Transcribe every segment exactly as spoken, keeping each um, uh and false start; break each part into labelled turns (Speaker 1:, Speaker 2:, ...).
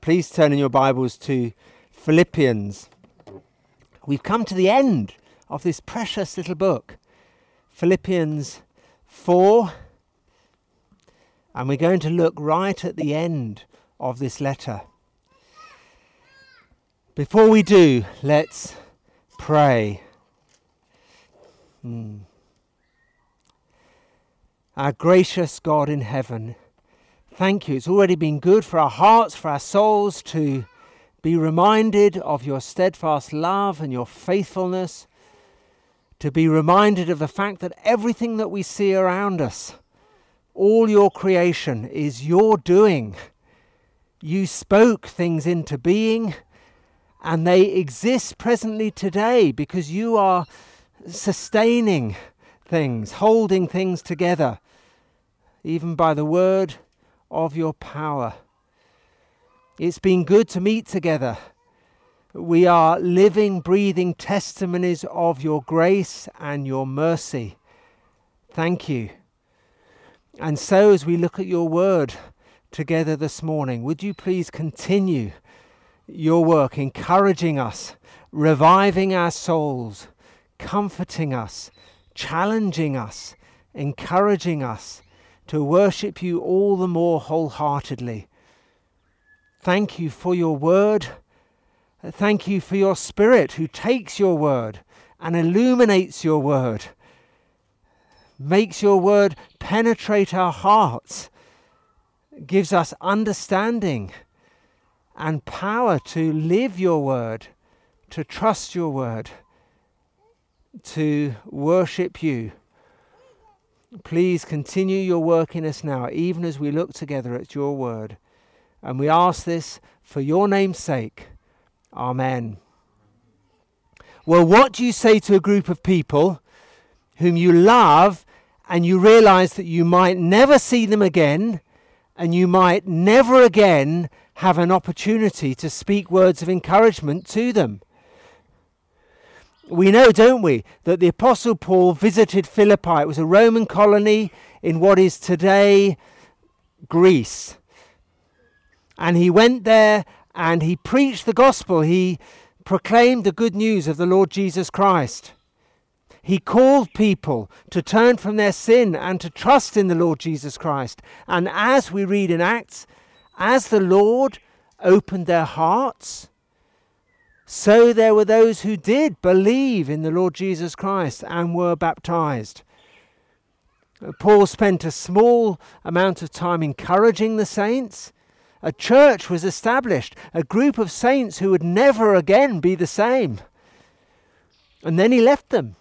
Speaker 1: Please turn in your Bibles to Philippians. We've come to the end of this precious little book, Philippians four, and we're going to look right at the end of this letter. Before we do, let's pray. Hmm. Our gracious God in heaven, thank you. It's already been good for our hearts, for our souls to be reminded of your steadfast love and your faithfulness, to be reminded of the fact that everything that we see around us, all your creation, is your doing. You spoke things into being, and they exist presently today because you are sustaining things, holding things together, even by the word of your power. It's been good to meet together. We are living, breathing testimonies of your grace and your mercy. Thank you. And so as we look at your word together this morning, would you please continue your work, encouraging us, reviving our souls, comforting us, challenging us, encouraging us to worship you all the more wholeheartedly. Thank you for your word. Thank you for your Spirit who takes your word and illuminates your word, makes your word penetrate our hearts, gives us understanding and power to live your word, to trust your word, to worship you. Please continue your work in us now, even as we look together at your word. And we ask this for your name's sake. Amen. Well, what do you say to a group of people whom you love and you realize that you might never see them again and you might never again have an opportunity to speak words of encouragement to them? We know, don't we, that the Apostle Paul visited Philippi. It was a Roman colony in what is today Greece. And he went there and he preached the gospel. He proclaimed the good news of the Lord Jesus Christ. He called people to turn from their sin and to trust in the Lord Jesus Christ. And as we read in Acts, as the Lord opened their hearts, so there were those who did believe in the Lord Jesus Christ and were baptized. Paul spent a small amount of time encouraging the saints. A church was established, a group of saints who would never again be the same. And then he left them.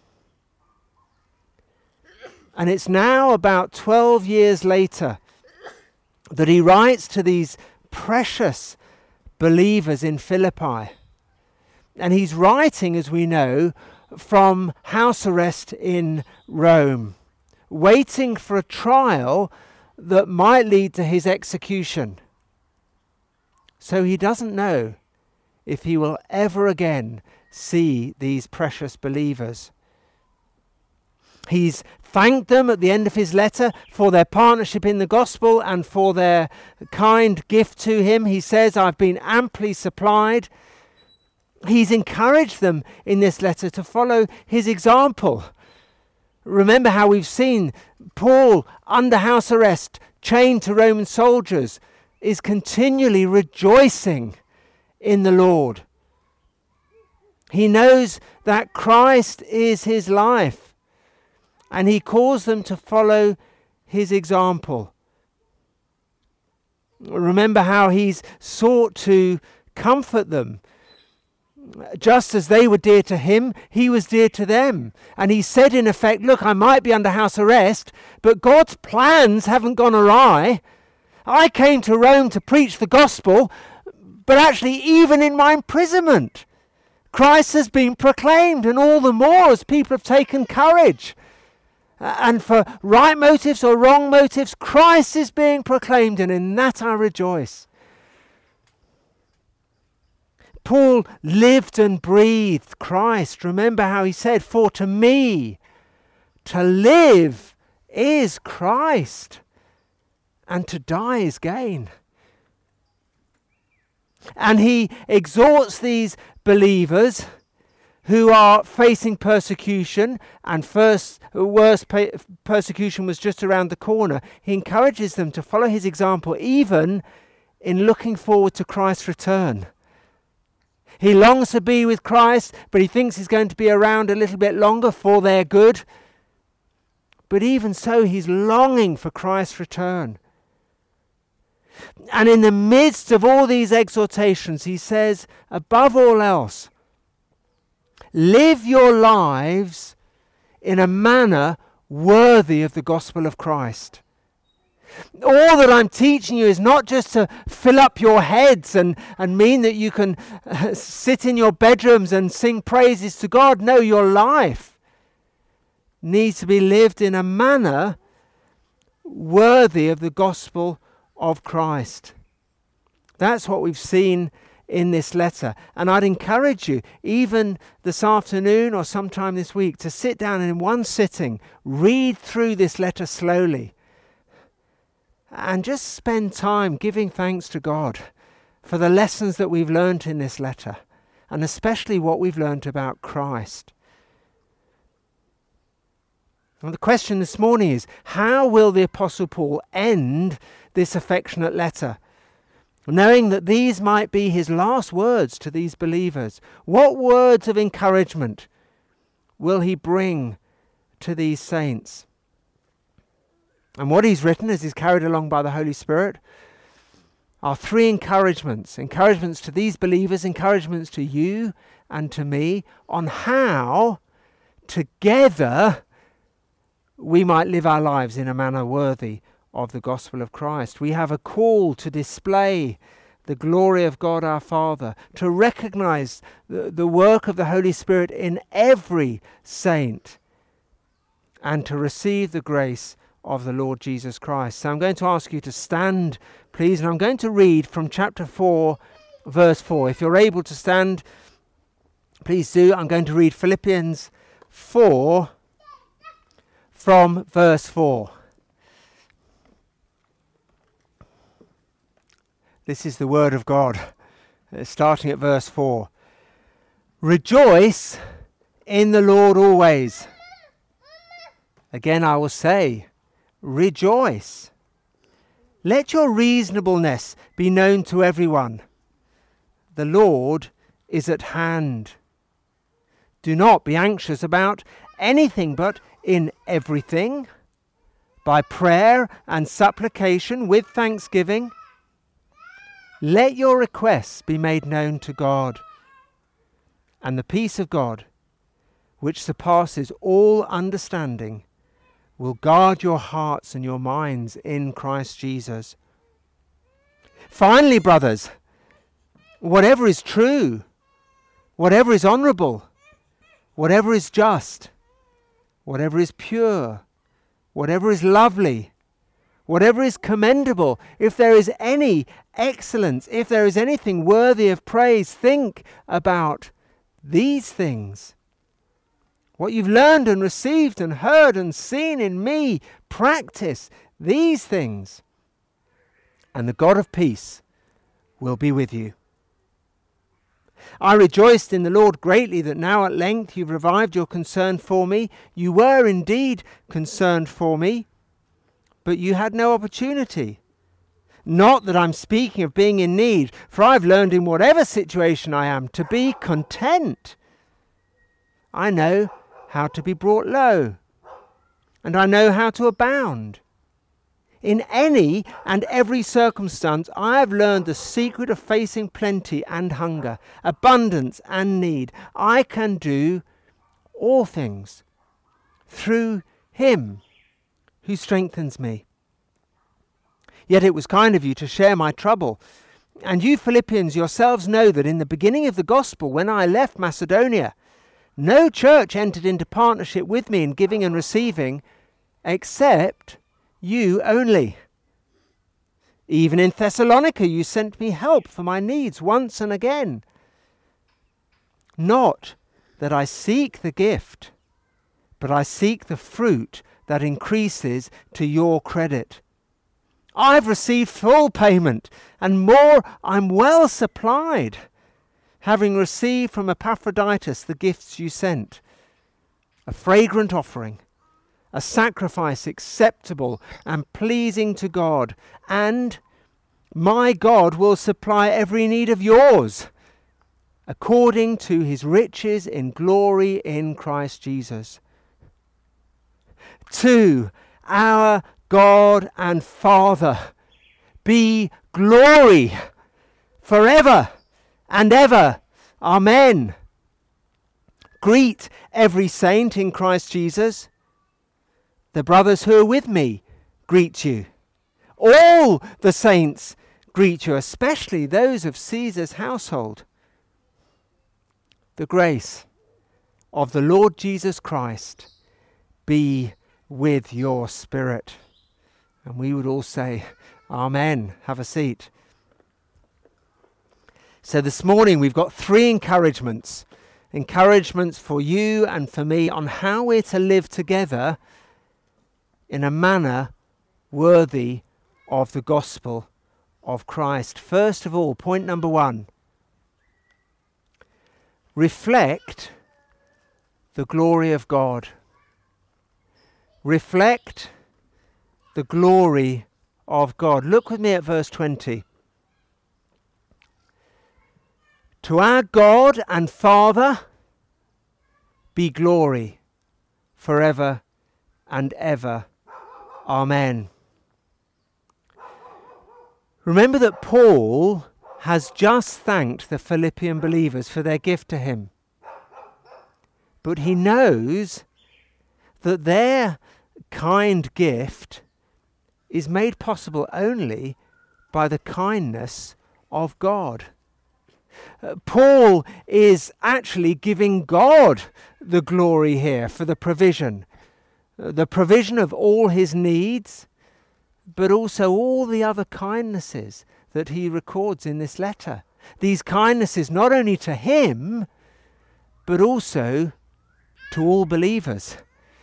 Speaker 1: And it's now about twelve years later that he writes to these precious believers in Philippi. And he's writing, as we know, from house arrest in Rome, waiting for a trial that might lead to his execution. So he doesn't know if he will ever again see these precious believers. He's thanked them at the end of his letter for their partnership in the gospel and for their kind gift to him. He says, I've been amply supplied. He's encouraged them in this letter to follow his example. Remember how we've seen Paul under house arrest, chained to Roman soldiers, is continually rejoicing in the Lord. He knows that Christ is his life, and he calls them to follow his example. Remember how he's sought to comfort them. Just as they were dear to him, he was dear to them. And he said in effect, look, I might be under house arrest, but God's plans haven't gone awry. I came to Rome to preach the gospel, but actually even in my imprisonment, Christ has been proclaimed, and all the more as people have taken courage. And for right motives or wrong motives, Christ is being proclaimed, and in that I rejoice. Paul lived and breathed Christ. Remember how he said, for to me, to live is Christ, and to die is gain. And he exhorts these believers who are facing persecution, and first worst pe- persecution was just around the corner. He encourages them to follow his example, even in looking forward to Christ's return. He longs to be with Christ, but he thinks he's going to be around a little bit longer for their good. But even so, he's longing for Christ's return. And in the midst of all these exhortations, he says, above all else, live your lives in a manner worthy of the gospel of Christ. All that I'm teaching you is not just to fill up your heads and, and mean that you can uh, sit in your bedrooms and sing praises to God. No, your life needs to be lived in a manner worthy of the gospel of Christ. That's what we've seen in this letter. And I'd encourage you, even this afternoon or sometime this week, to sit down and in one sitting read through this letter slowly and just spend time giving thanks to God for the lessons that we've learnt in this letter, and especially what we've learnt about Christ. And the question this morning is, how will the Apostle Paul end this affectionate letter, knowing that these might be his last words to these believers? What words of encouragement will he bring to these saints? And what he's written, as he's carried along by the Holy Spirit, are three encouragements. Encouragements to these believers, encouragements to you and to me, on how together we might live our lives in a manner worthy of the gospel of Christ. We have a call to display the glory of God our Father, to recognize the, the work of the Holy Spirit in every saint, and to receive the grace of the Lord Jesus Christ. So I'm going to ask you to stand, please, and I'm going to read from chapter four, verse four. If you're able to stand, please do. I'm going to read Philippians four from verse four. This is the word of God, uh, starting at verse four. Rejoice in the Lord always. Again I will say, rejoice. Let your reasonableness be known to everyone. The Lord is at hand. Do not be anxious about anything, but in everything, by prayer and supplication with thanksgiving, let your requests be made known to God. And the peace of God, which surpasses all understanding, will guard your hearts and your minds in Christ Jesus. Finally, brothers, whatever is true, whatever is honourable, whatever is just, whatever is pure, whatever is lovely, whatever is commendable, if there is any excellence, if there is anything worthy of praise, think about these things. What you've learned and received and heard and seen in me, practice these things, and the God of peace will be with you. I rejoiced in the Lord greatly that now at length you've revived your concern for me. You were indeed concerned for me, but you had no opportunity. Not that I'm speaking of being in need, for I've learned in whatever situation I am to be content. I know how to be brought low, and I know how to abound. In any and every circumstance, I have learned the secret of facing plenty and hunger, abundance and need. I can do all things through him who strengthens me. Yet it was kind of you to share my trouble. And you Philippians yourselves know that in the beginning of the gospel, when I left Macedonia, no church entered into partnership with me in giving and receiving, except you only. Even in Thessalonica you sent me help for my needs once and again. Not that I seek the gift, but I seek the fruit that increases to your credit. I've received full payment, and more, I'm well supplied, having received from Epaphroditus the gifts you sent, a fragrant offering, a sacrifice acceptable and pleasing to God, and my God will supply every need of yours, according to his riches in glory in Christ Jesus. To our God and Father be glory forever and ever. Amen. Greet every saint in Christ Jesus. The brothers who are with me greet you. All the saints greet you, especially those of Caesar's household. The grace of the Lord Jesus Christ be with your spirit. And we would all say, Amen. Have a seat. So this morning we've got three encouragements. Encouragements for you and for me on how we're to live together in a manner worthy of the gospel of Christ. First of all, point number one. Reflect the glory of God. Reflect the glory of God. Look with me at verse twenty. To our God and Father be glory forever and ever. Amen. Remember that Paul has just thanked the Philippian believers for their gift to him. But he knows that their kind gift is made possible only by the kindness of God. Uh, Paul is actually giving God the glory here for the provision. Uh, the provision of all his needs, but also all the other kindnesses that he records in this letter. These kindnesses not only to him, but also to all believers.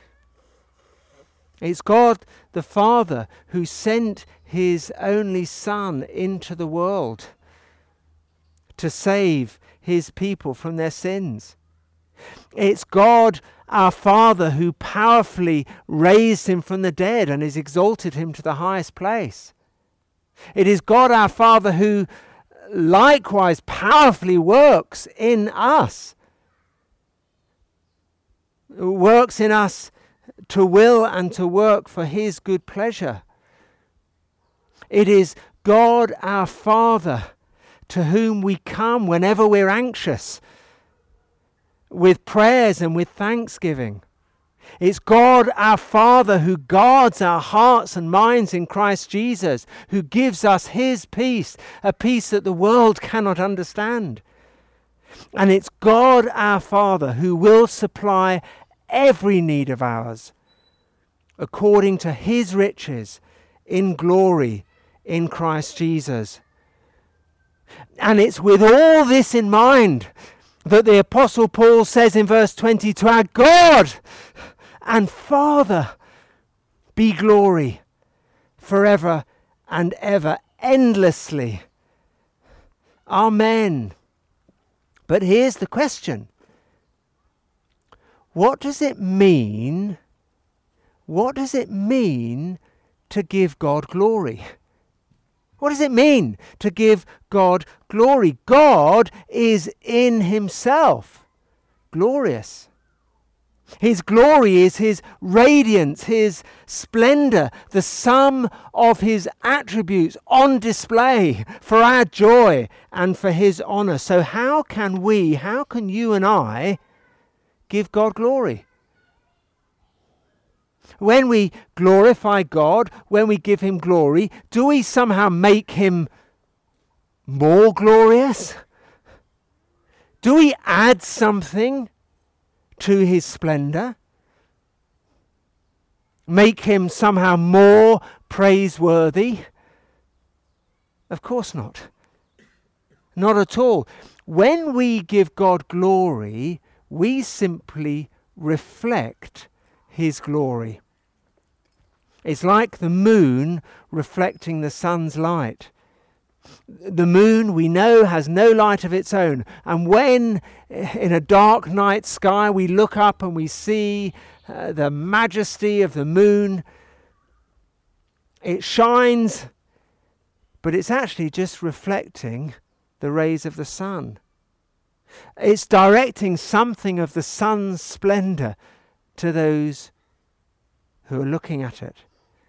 Speaker 1: It's God the Father who sent his only Son into the world to save his people from their sins. It's God our Father who powerfully raised him from the dead and has exalted him to the highest place. It is God our Father who likewise powerfully works in us. Works in us to will and to work for his good pleasure. It is God our Father to whom we come whenever we're anxious, with prayers and with thanksgiving. It's God our Father who guards our hearts and minds in Christ Jesus, who gives us his peace, a peace that the world cannot understand. And it's God our Father who will supply every need of ours according to his riches in glory in Christ Jesus. And it's with all this in mind that the Apostle Paul says in verse twenty, to our God and Father be glory forever and ever, endlessly. Amen. But here's the question. What does it mean? What does it mean to give God glory? What does it mean to give God glory? God is in himself glorious. His glory is his radiance, his splendor, the sum of his attributes on display for our joy and for his honor. So how can we, how can you and I give God glory? When we glorify God, when we give him glory, do we somehow make him more glorious? Do we add something to his splendor? Make him somehow more praiseworthy? Of course not. Not at all. When we give God glory, we simply reflect his glory. It's like the moon reflecting the sun's light. The moon, we know, has no light of its own. And when in a dark night sky we look up and we see uh, the majesty of the moon, it shines, but it's actually just reflecting the rays of the sun. It's directing something of the sun's splendor to those who are looking at it.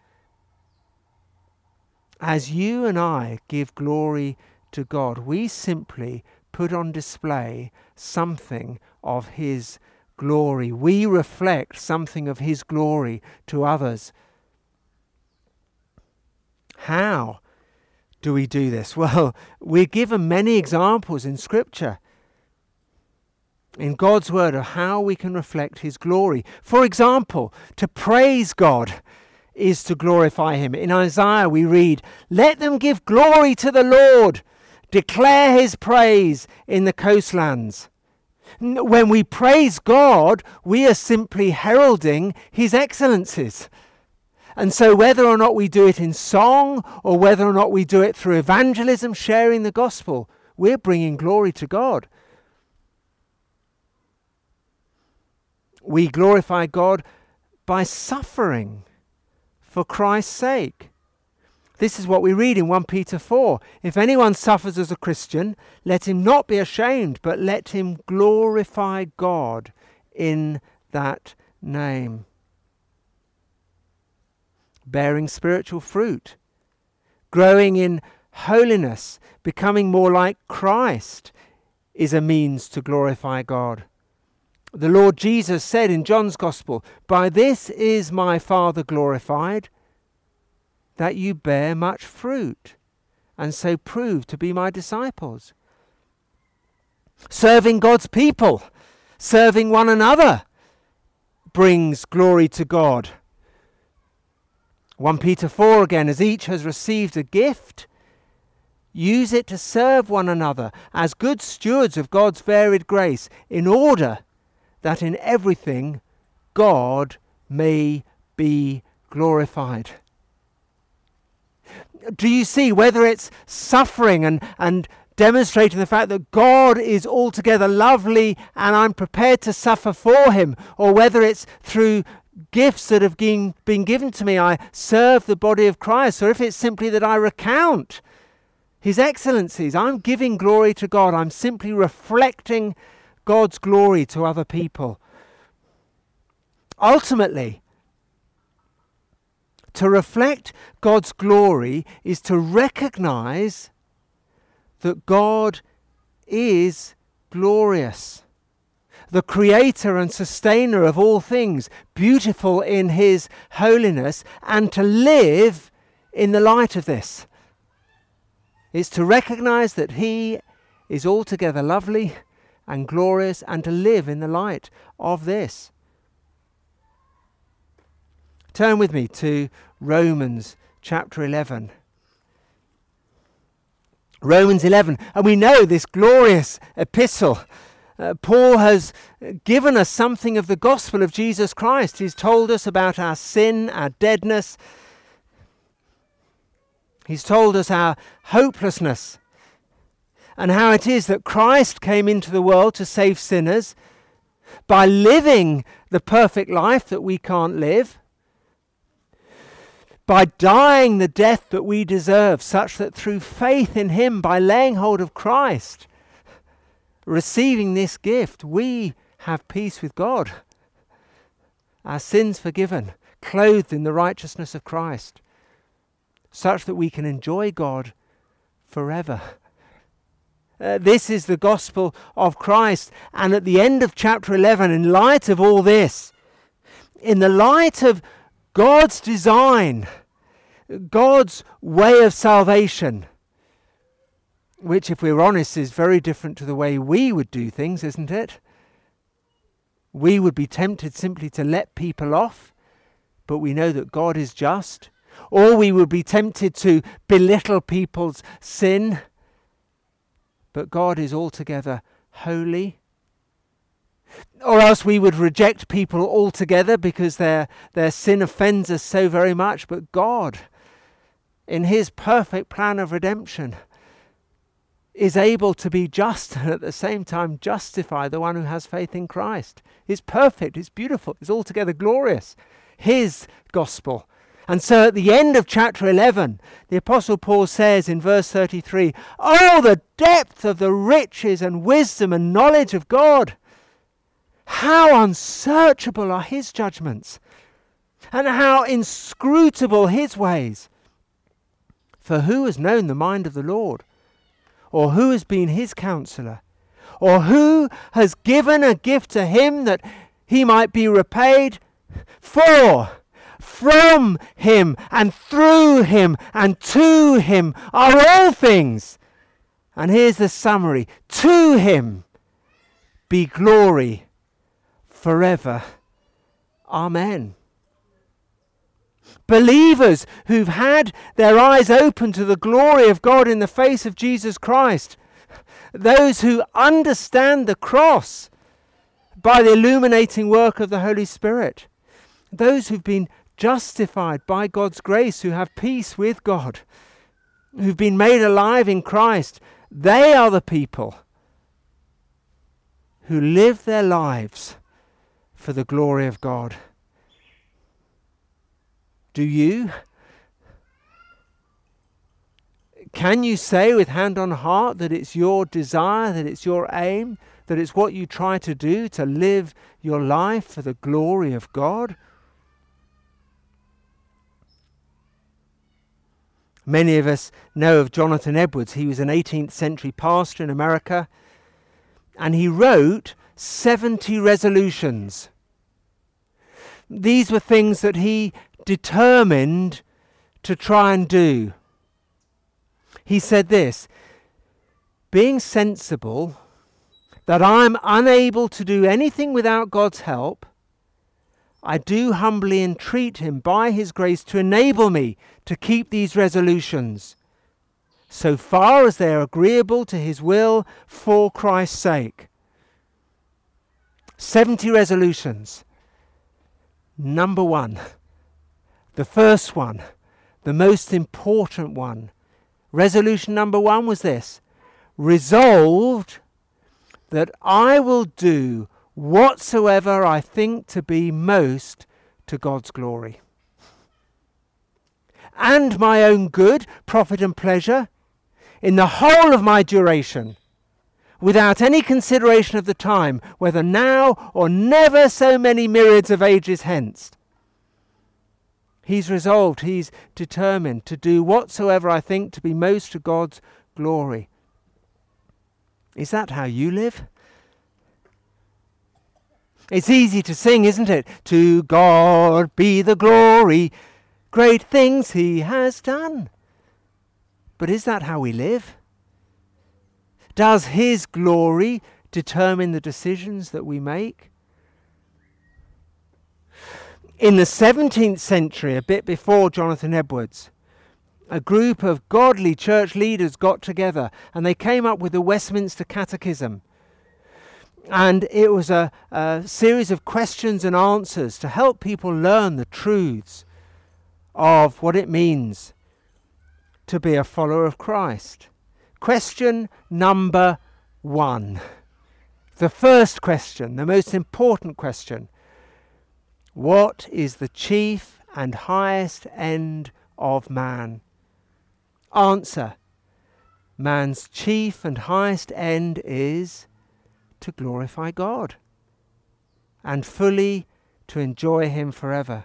Speaker 1: As you and I give glory to God, we simply put on display something of His glory. We reflect something of His glory to others. How do we do this? Well, we're given many examples in Scripture, in God's Word, of how we can reflect His glory. For example, to praise God is to glorify Him. In Isaiah we read, "Let them give glory to the Lord, declare His praise in the coastlands." When we praise God, we are simply heralding His excellencies. And so whether or not we do it in song, or whether or not we do it through evangelism, sharing the gospel, we're bringing glory to God. We glorify God by suffering for Christ's sake. This is what we read in First Peter four. "If anyone suffers as a Christian, let him not be ashamed, but let him glorify God in that name." Bearing spiritual fruit, growing in holiness, becoming more like Christ, is a means to glorify God. The Lord Jesus said in John's Gospel, "By this is my Father glorified, that you bear much fruit, and so prove to be my disciples." Serving God's people, serving one another, brings glory to God. First Peter four again, "As each has received a gift, use it to serve one another as good stewards of God's varied grace, in order that in everything God may be glorified." Do you see, whether it's suffering and, and demonstrating the fact that God is altogether lovely and I'm prepared to suffer for Him, or whether it's through gifts that have been, been given to me, I serve the body of Christ, or if it's simply that I recount His excellencies, I'm giving glory to God. I'm simply reflecting God's glory to other people. Ultimately, to reflect God's glory is to recognize that God is glorious, the creator and sustainer of all things, beautiful in His holiness, and to live in the light of this. It's to recognize that He is altogether lovely and glorious, and to live in the light of this. Turn with me to Romans chapter eleven. Romans eleven, and we know this glorious epistle. Uh, Paul has given us something of the gospel of Jesus Christ. He's told us about our sin, our deadness. He's told us our hopelessness, and how it is that Christ came into the world to save sinners by living the perfect life that we can't live, by dying the death that we deserve, such that through faith in Him, by laying hold of Christ, receiving this gift, we have peace with God, our sins forgiven, clothed in the righteousness of Christ, such that we can enjoy God forever. Uh, this is the gospel of Christ. And at the end of chapter eleven, in light of all this, in the light of God's design, God's way of salvation, which, if we're honest, is very different to the way we would do things, isn't it? We would be tempted simply to let people off, but we know that God is just. Or we would be tempted to belittle people's sin, but God is altogether holy. Or else we would reject people altogether because their, their sin offends us so very much. But God, in his perfect plan of redemption, is able to be just and at the same time justify the one who has faith in Christ. It's perfect, it's beautiful, it's altogether glorious. His gospel. And so at the end of chapter eleven, the Apostle Paul says in verse thirty-three, "Oh, the depth of the riches and wisdom and knowledge of God! How unsearchable are his judgments, and how inscrutable his ways! For who has known the mind of the Lord? Or who has been his counselor? Or who has given a gift to him that he might be repaid? For from him and through him and to him are all things." And here's the summary. "To him be glory forever. Amen." Believers who've had their eyes open to the glory of God in the face of Jesus Christ, those who understand the cross by the illuminating work of the Holy Spirit, those who've been justified by God's grace, who have peace with God, who've been made alive in Christ, they are the people who live their lives for the glory of God. Do you? Can you say with hand on heart that it's your desire, that it's your aim, that it's what you try to do to live your life for the glory of God? Many of us know of Jonathan Edwards. He was an eighteenth century pastor in America, and he wrote seventy resolutions. These were things that he determined to try and do. He said this: "Being sensible that I'm unable to do anything without God's help, I do humbly entreat him by his grace to enable me to keep these resolutions, so far as they are agreeable to his will for Christ's sake." seventy resolutions. Number one, the first one, the most important one. Resolution number one was this: resolved that I will do whatsoever I think to be most to God's glory and my own good, profit and pleasure in the whole of my duration, without any consideration of the time, whether now or never so many myriads of ages hence. He's resolved, he's determined to do whatsoever I think to be most to God's glory. Is that how you live? It's easy to sing, isn't it? To God be the glory, great things he has done. But is that how we live? Does his glory determine the decisions that we make? In the seventeenth century, a bit before Jonathan Edwards, a group of godly church leaders got together and they came up with the Westminster Catechism. And it was a, a series of questions and answers to help people learn the truths of what it means to be a follower of Christ. Question number one. The first question, the most important question. What is the chief and highest end of man? Answer. Man's chief and highest end is to glorify God and fully to enjoy him forever.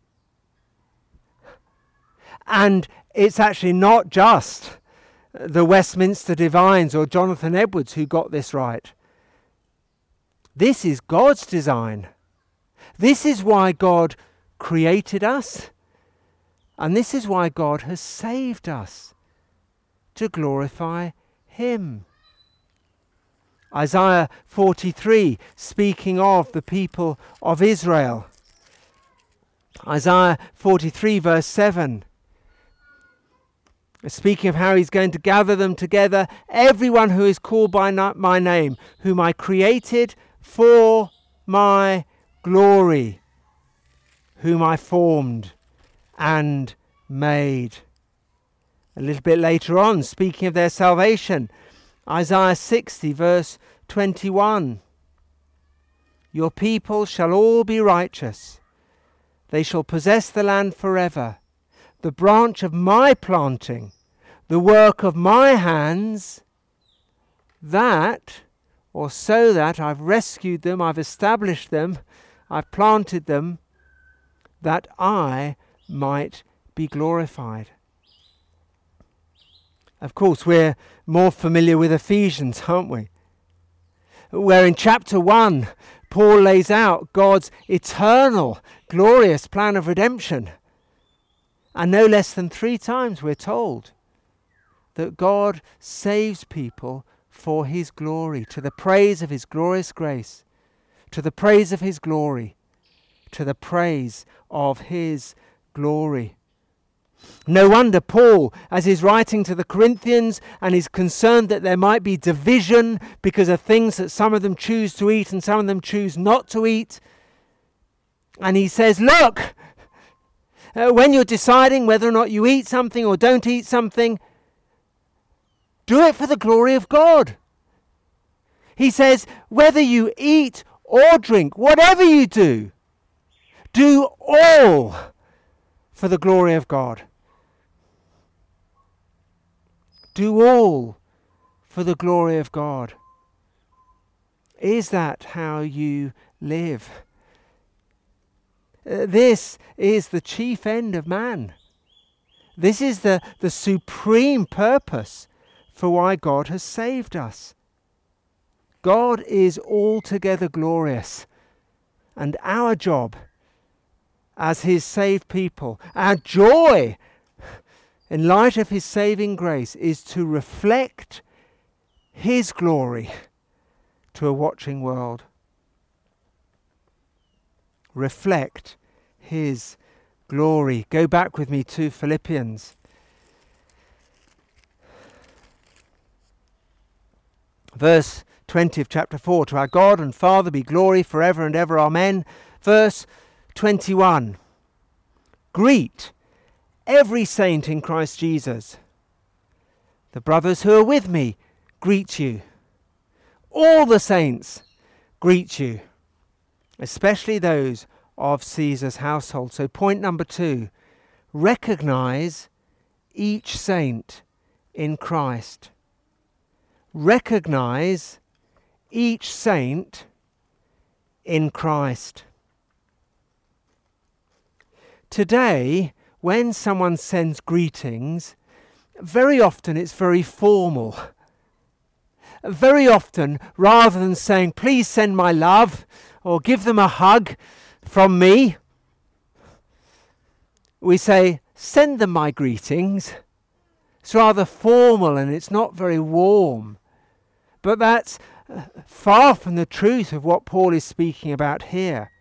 Speaker 1: And it's actually not just the Westminster Divines or Jonathan Edwards who got this right. This is God's design. This is why God created us, and this is why God has saved us, to glorify him. Isaiah forty-three, speaking of the people of Israel. Isaiah forty-three verse seven, speaking of how he's going to gather them together, everyone who is called by na- my name, whom I created for my glory, whom I formed and made. A little bit later on, speaking of their salvation, Isaiah sixty verse twenty-one. Your people shall all be righteous. They shall possess the land forever. The branch of my planting, the work of my hands, that, or so that I've rescued them, I've established them, I've planted them, that I might be glorified. Of course, we're more familiar with Ephesians, aren't we? Where in chapter one, Paul lays out God's eternal, glorious plan of redemption. And no less than three times we're told that God saves people for his glory, to the praise of his glorious grace, to the praise of his glory, to the praise of his glory. No wonder Paul, as he's writing to the Corinthians and is concerned that there might be division because of things that some of them choose to eat and some of them choose not to eat. And he says, look, uh, when you're deciding whether or not you eat something or don't eat something, do it for the glory of God. He says, whether you eat or drink, whatever you do, do all for the glory of God. Do all for the glory of God. Is that how you live? Uh, this is the chief end of man. This is the, the supreme purpose for why God has saved us. God is altogether glorious, and our job as his saved people, our joy in light of his saving grace, is to reflect his glory to a watching world. Reflect his glory. Go back with me to Philippians. Verse twenty of chapter four. To our God and Father be glory forever and ever. Amen. Verse twenty-one. Greet every saint in Christ Jesus. The brothers who are with me greet you. All the saints greet you, especially those of Caesar's household. So point number two, recognize each saint in Christ. Recognize each saint in Christ. Today, when someone sends greetings, very often it's very formal. Very often, rather than saying, please send my love, or give them a hug from me, we say, send them my greetings. It's rather formal and it's not very warm. But that's uh, far from the truth of what Paul is speaking about here.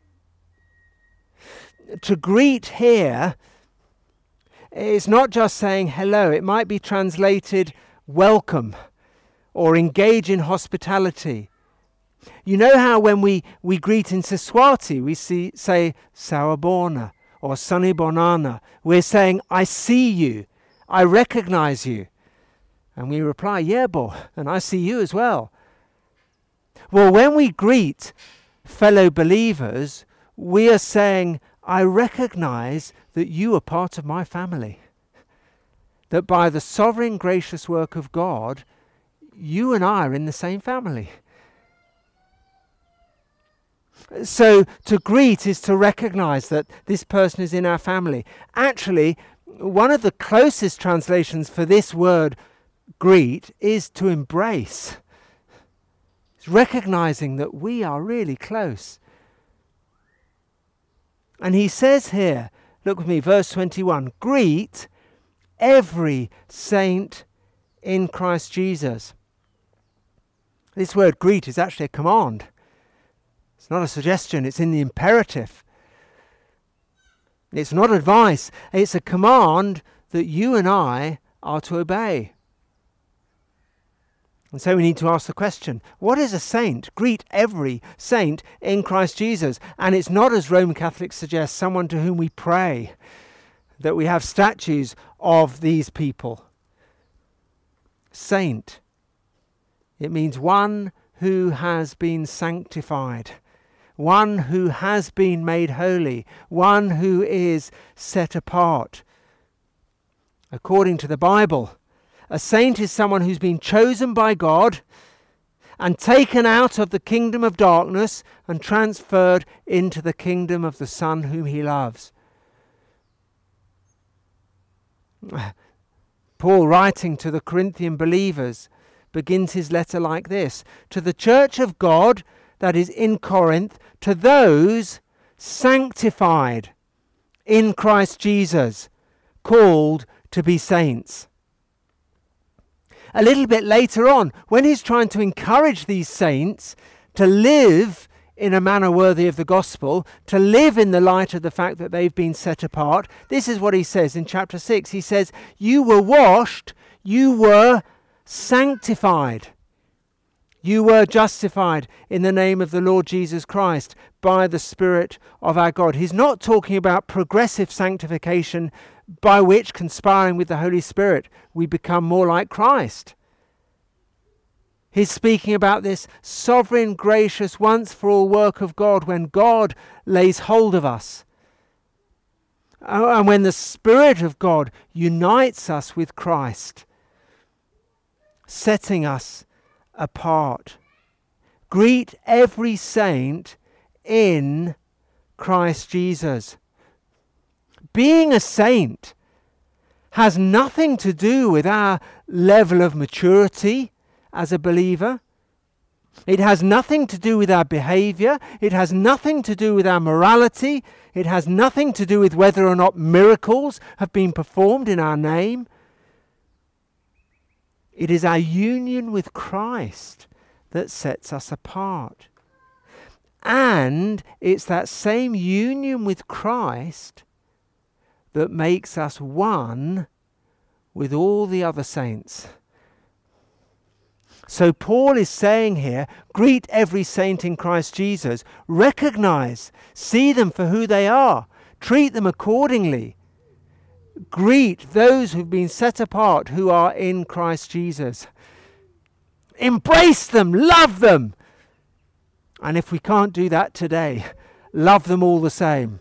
Speaker 1: To greet here is not just saying hello. It might be translated welcome or engage in hospitality. You know how when we, we greet in Siswati, we see, say Sawubona or Sanibonana. We're saying, I see you, I recognize you. And we reply, Yebo, and I see you as well. Well, when we greet fellow believers, we are saying, I recognize that you are part of my family. That by the sovereign gracious work of God, you and I are in the same family. So to greet is to recognize that this person is in our family. Actually, one of the closest translations for this word greet is to embrace. It's recognizing that we are really close. And he says here, look with me, verse twenty-one, greet every saint in Christ Jesus. This word greet is actually a command. It's not a suggestion, it's in the imperative. It's not advice, it's a command that you and I are to obey. And so we need to ask the question, what is a saint? Greet every saint in Christ Jesus. And it's not, as Roman Catholics suggest, someone to whom we pray, that we have statues of these people. Saint. It means one who has been sanctified, one who has been made holy, one who is set apart. According to the Bible, a saint is someone who's been chosen by God and taken out of the kingdom of darkness and transferred into the kingdom of the Son whom he loves. Paul, writing to the Corinthian believers, begins his letter like this: to the church of God that is in Corinth, to those sanctified in Christ Jesus, called to be saints. A little bit later on, when he's trying to encourage these saints to live in a manner worthy of the gospel, to live in the light of the fact that they've been set apart, this is what he says in chapter six. He says, you were washed, you were sanctified, you were justified in the name of the Lord Jesus Christ by the Spirit of our God. He's not talking about progressive sanctification by which, conspiring with the Holy Spirit, we become more like Christ. He's speaking about this sovereign, gracious, once-for-all work of God when God lays hold of us. And when the Spirit of God unites us with Christ, setting us apart. Greet every saint in Christ Jesus. Being a saint has nothing to do with our level of maturity as a believer. It has nothing to do with our behavior. It has nothing to do with our morality. It has nothing to do with whether or not miracles have been performed in our name. It is our union with Christ that sets us apart. And it's that same union with Christ that makes us one with all the other saints. So Paul is saying here, greet every saint in Christ Jesus. Recognize, see them for who they are. Treat them accordingly. Greet those who've been set apart, who are in Christ Jesus. Embrace them, love them. And if we can't do that today, love them all the same.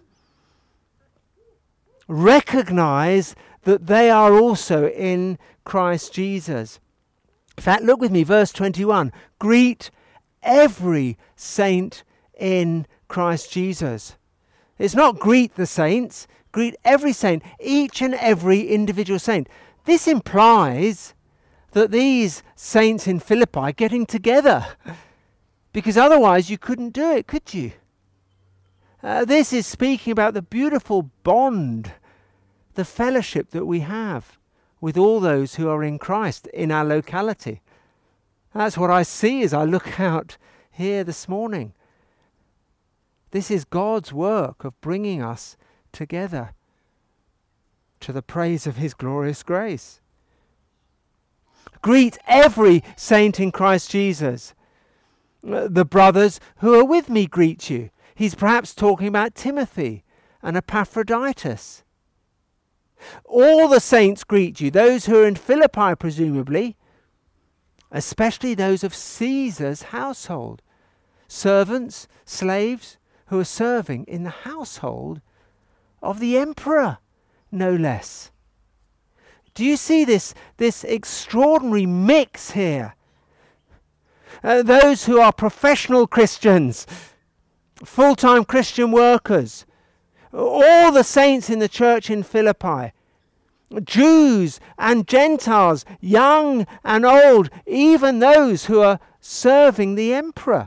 Speaker 1: Recognize that they are also in Christ Jesus. In fact, look with me, verse twenty-one. Greet every saint in Christ Jesus. It's not greet the saints, greet every saint, each and every individual saint. This implies that these saints in Philippi are getting together, because otherwise you couldn't do it, could you? Uh, this is speaking about the beautiful bond, the fellowship that we have with all those who are in Christ in our locality. That's what I see as I look out here this morning. This is God's work of bringing us together to the praise of His glorious grace. Greet every saint in Christ Jesus. The brothers who are with me greet you. He's perhaps talking about Timothy and Epaphroditus. All the saints greet you, those who are in Philippi presumably, especially those of Caesar's household. Servants, slaves who are serving in the household of the emperor, no less. Do you see this, this extraordinary mix here? Uh, those who are professional Christians, full-time Christian workers, all the saints in the church in Philippi, Jews and Gentiles, young and old, even those who are serving the emperor.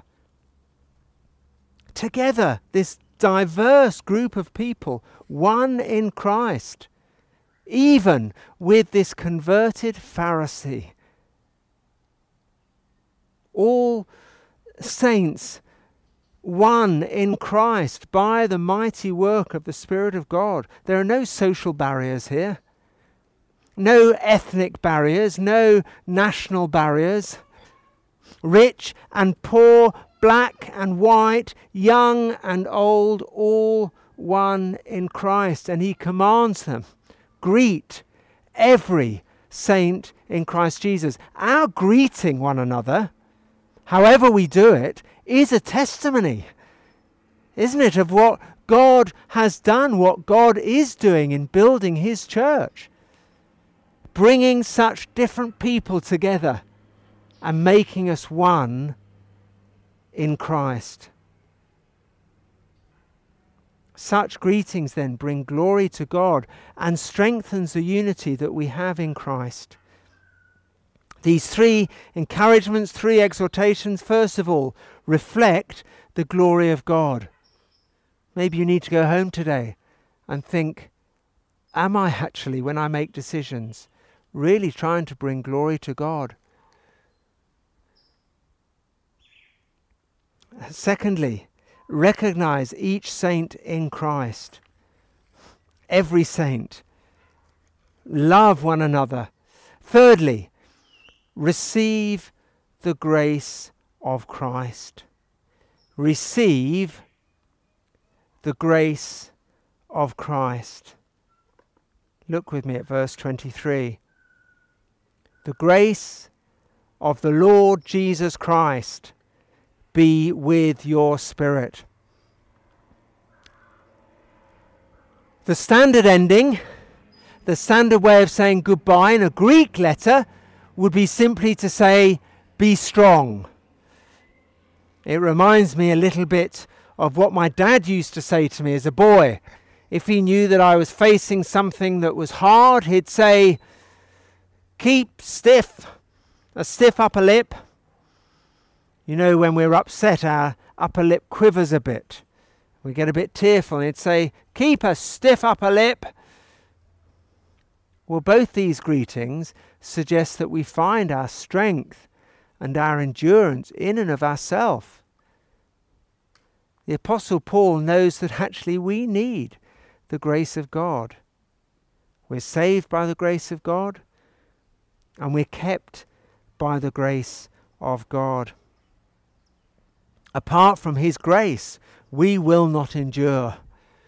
Speaker 1: Together, this diverse group of people, one in Christ, even with this converted Pharisee. All saints, one in Christ by the mighty work of the Spirit of God. There are no social barriers here, no ethnic barriers, no national barriers. rich and poor, black and white, young and old, all one in Christ. And he commands them, greet every saint in Christ Jesus. Our greeting one another, however we do it, is a testimony, isn't it, of what God has done, what God is doing in building his church, bringing such different people together and making us one in Christ. Such greetings then bring glory to God and strengthens the unity that we have in Christ. These three encouragements, three exhortations, first of all, reflect the glory of God. Maybe you need to go home today and think, am I actually, when I make decisions, really trying to bring glory to God? Secondly, recognize each saint in Christ. Every saint. Love one another. Thirdly, receive the grace of Christ. Receive the grace of Christ. Look with me at verse twenty-three. The grace of the Lord Jesus Christ be with your spirit. The standard ending, the standard way of saying goodbye in a Greek letter would be simply to say, be strong. It reminds me a little bit of what my dad used to say to me as a boy. If he knew that I was facing something that was hard, he'd say, keep stiff, a stiff upper lip. You know, when we're upset, our upper lip quivers a bit. We get a bit tearful, and he'd say, keep a stiff upper lip. Well, both these greetings suggest that we find our strength and our endurance in and of ourselves. The Apostle Paul knows that actually we need the grace of God. We're saved by the grace of God, and we're kept by the grace of God. Apart from his grace, we will not endure.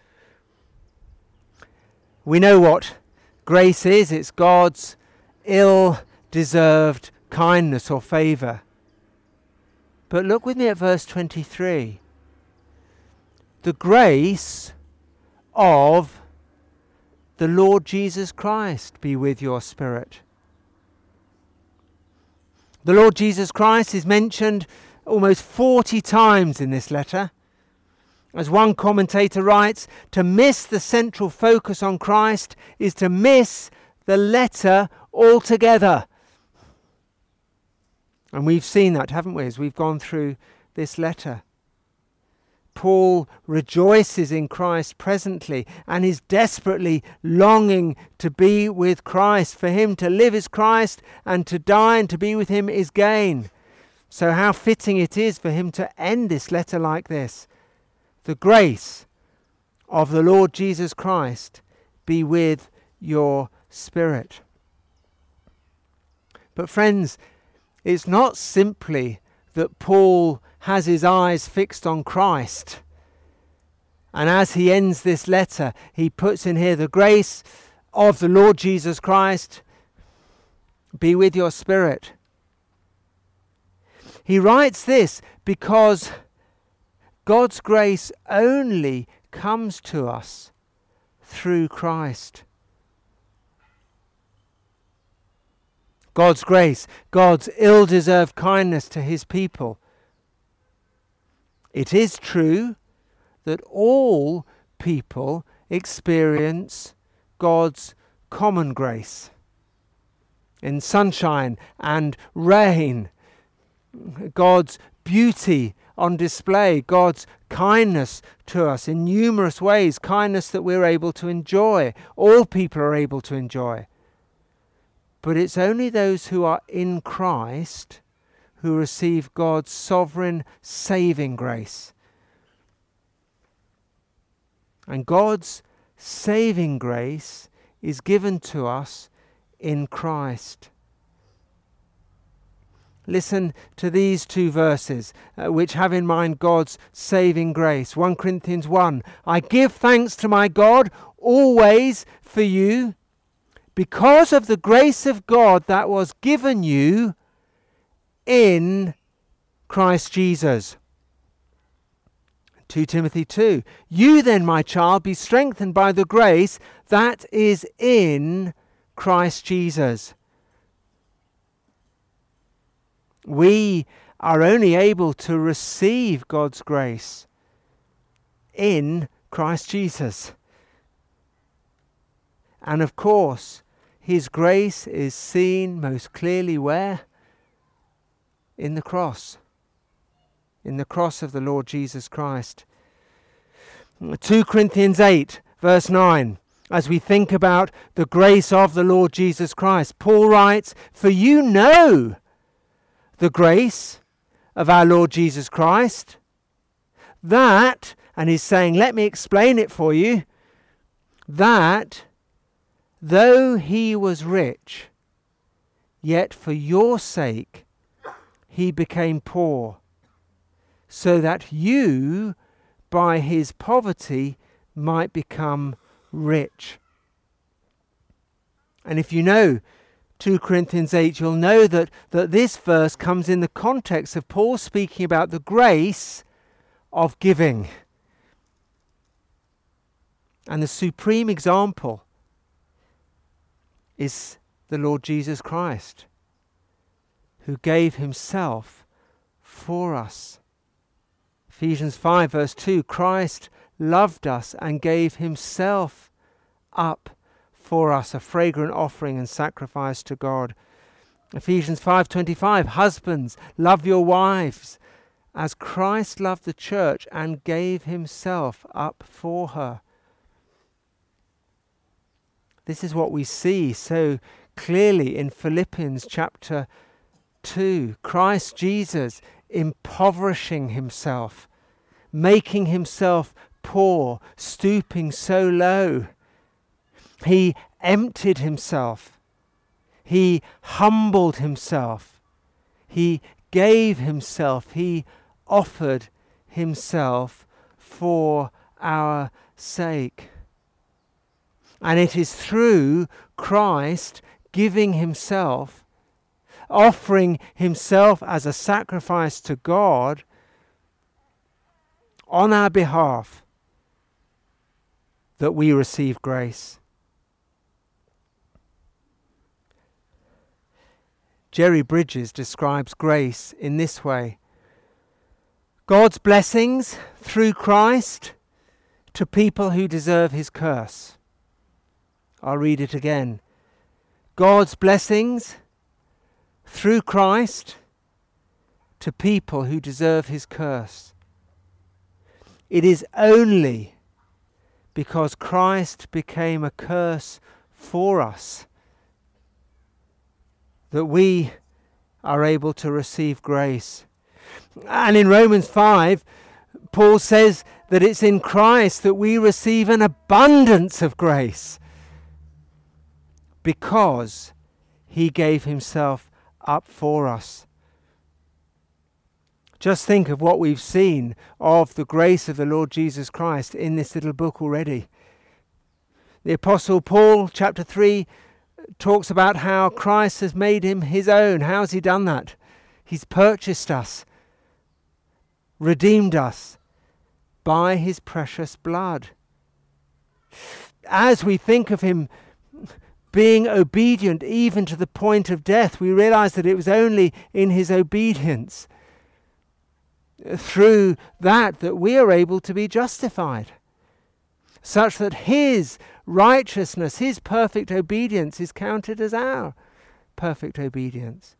Speaker 1: We know what grace is. It's God's ill-deserved kindness or favour. But look with me at verse twenty-three. The grace of the Lord Jesus Christ be with your spirit. The Lord Jesus Christ is mentioned almost forty times in this letter. As one commentator writes, to miss the central focus on Christ is to miss the letter altogether. And we've seen that, haven't we, as we've gone through this letter. Paul rejoices in Christ presently and is desperately longing to be with Christ. For him to live is Christ, and to die and to be with him is gain. So how fitting it is for him to end this letter like this. The grace of the Lord Jesus Christ be with your spirit. But friends, it's not simply that Paul has his eyes fixed on Christ. And as he ends this letter, he puts in here, the grace of the Lord Jesus Christ be with your spirit. He writes this because God's grace only comes to us through Christ. God's grace, God's ill-deserved kindness to his people. It is true that all people experience God's common grace. In sunshine and rain, God's beauty on display, God's kindness to us in numerous ways, kindness that we're able to enjoy, all people are able to enjoy. But it's only those who are in Christ who receive God's sovereign saving grace. And God's saving grace is given to us in Christ. Listen to these two verses, uh, which have in mind God's saving grace. First Corinthians one, I give thanks to my God always for you, because of the grace of God that was given you in Christ Jesus. Second Timothy two, you then, my child, be strengthened by the grace that is in Christ Jesus. We are only able to receive God's grace in Christ Jesus. And of course, His grace is seen most clearly where? In the cross. In the cross of the Lord Jesus Christ. Second Corinthians eight, verse nine. As we think about the grace of the Lord Jesus Christ, Paul writes, for you know the grace of our Lord Jesus Christ, that, and he's saying, let me explain it for you, that though he was rich, yet for your sake he became poor, so that you, by his poverty, might become rich. And if you know Second Corinthians eight, you'll know that, that this verse comes in the context of Paul speaking about the grace of giving. And the supreme example is the Lord Jesus Christ, who gave himself for us. Ephesians five verse two, Christ loved us and gave himself up for us, a fragrant offering and sacrifice to God. Ephesians five twenty-five, husbands, love your wives as Christ loved the church and gave himself up for her. This is what we see so clearly in Philippians chapter two. Christ Jesus impoverishing himself, making himself poor, stooping so low. He emptied himself. He humbled himself. He gave himself. He offered himself for our sake. And it is through Christ giving himself, offering himself as a sacrifice to God on our behalf, that we receive grace. Jerry Bridges describes grace in this way: God's blessings through Christ to people who deserve his curse. I'll read it again. God's blessings through Christ to people who deserve his curse. It is only because Christ became a curse for us that we are able to receive grace. And in Romans five, Paul says that it's in Christ that we receive an abundance of grace, because he gave himself up for us. Just think of what we've seen of the grace of the Lord Jesus Christ in this little book already. The Apostle Paul, chapter three, talks about how Christ has made him his own. How has he done that? He's purchased us, redeemed us by his precious blood. As we think of him being obedient even to the point of death, we realize that it was only in his obedience, through that, that we are able to be justified, such that his righteousness, his perfect obedience is counted as our perfect obedience.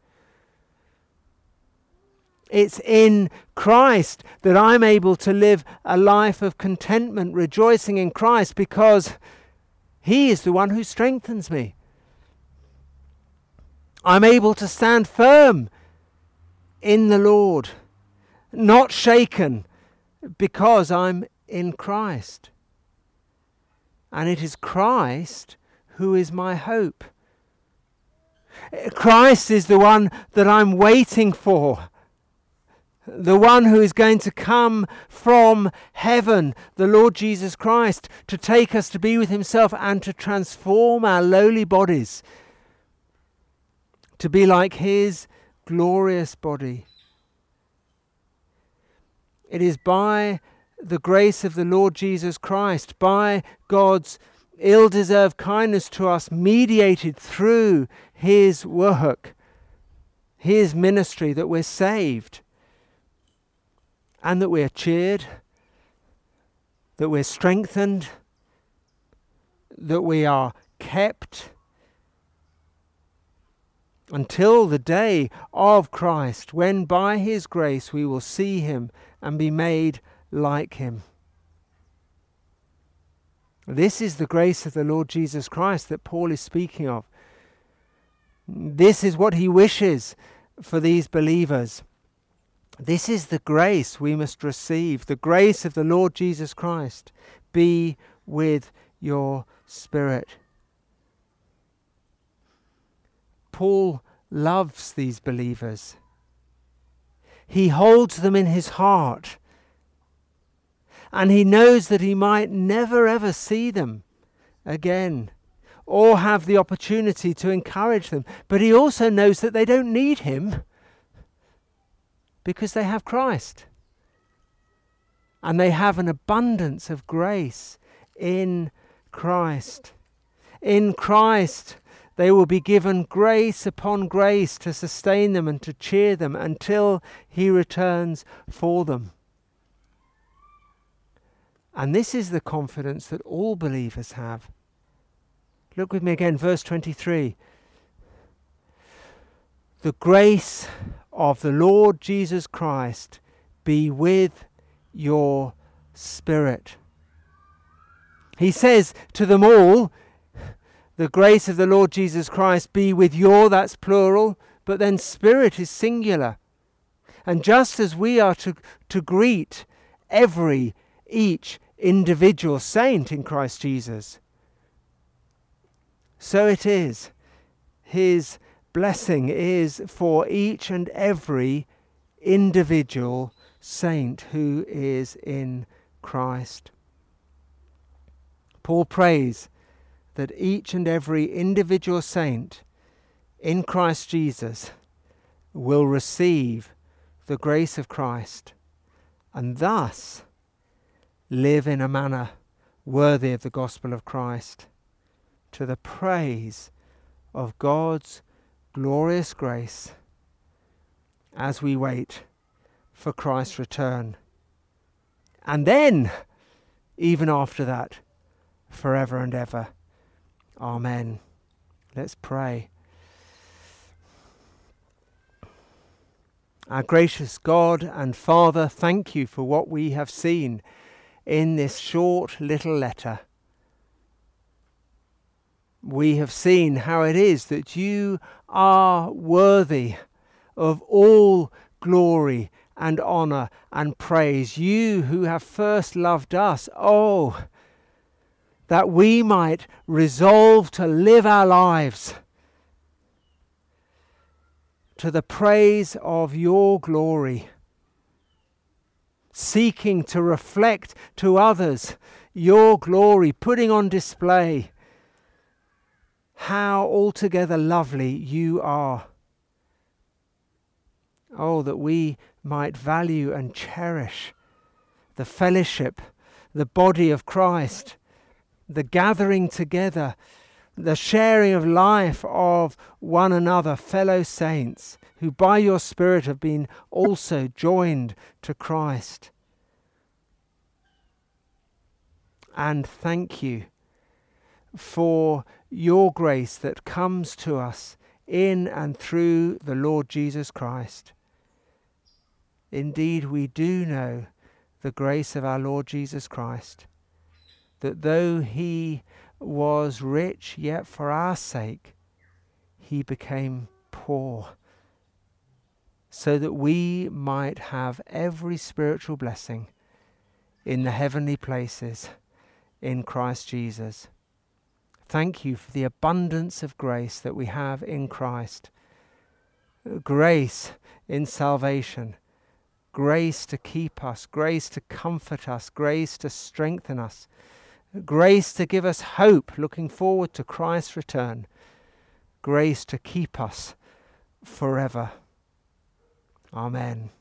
Speaker 1: It's in Christ that I'm able to live a life of contentment, rejoicing in Christ, because he is the one who strengthens me. I'm able to stand firm in the Lord, not shaken, because I'm in Christ. And it is Christ who is my hope. Christ is the one that I'm waiting for. The one who is going to come from heaven, the Lord Jesus Christ, to take us to be with himself and to transform our lowly bodies to be like his glorious body. It is by the grace of the Lord Jesus Christ, by God's ill-deserved kindness to us, mediated through his work, his ministry, that we're saved, and that we're cheered, that we're strengthened, that we are kept until the day of Christ, when by his grace we will see him and be made like him. This is the grace of the Lord Jesus Christ that Paul is speaking of. This is what he wishes for these believers. This is the grace we must receive, the grace of the Lord Jesus Christ. Be with your spirit. Paul loves these believers. He holds them in his heart. And he knows that he might never ever see them again or have the opportunity to encourage them. But he also knows that they don't need him because they have Christ. And they have an abundance of grace in Christ. In Christ, they will be given grace upon grace to sustain them and to cheer them until he returns for them. And this is the confidence that all believers have. Look with me again, verse twenty-three. The grace of the Lord Jesus Christ be with your spirit. He says to them all, the grace of the Lord Jesus Christ be with your, that's plural, but then spirit is singular. And just as we are to, to greet every, each individual saint in Christ Jesus, so it is. His blessing is for each and every individual saint who is in Christ. Paul prays that each and every individual saint in Christ Jesus will receive the grace of Christ and thus live in a manner worthy of the gospel of Christ, to the praise of God's glorious grace as we wait for Christ's return. And then, even after that, forever and ever. Amen. Let's pray. Our gracious God and Father, thank you for what we have seen in this short little letter. We have seen how it is that you are worthy of all glory and honour and praise. You who have first loved us. Oh, that we might resolve to live our lives to the praise of your glory, seeking to reflect to others your glory, putting on display how altogether lovely you are. Oh, that we might value and cherish the fellowship, the body of Christ, the gathering together, the sharing of life of one another, fellow saints, who by your Spirit have been also joined to Christ. And thank you for your grace that comes to us in and through the Lord Jesus Christ. Indeed, we do know the grace of our Lord Jesus Christ, that though he was rich, yet for our sake he became poor, so that we might have every spiritual blessing in the heavenly places in Christ Jesus. Thank you for the abundance of grace that we have in Christ. Grace in salvation. Grace to keep us. Grace to comfort us. Grace to strengthen us. Grace to give us hope looking forward to Christ's return. Grace to keep us forever. Amen.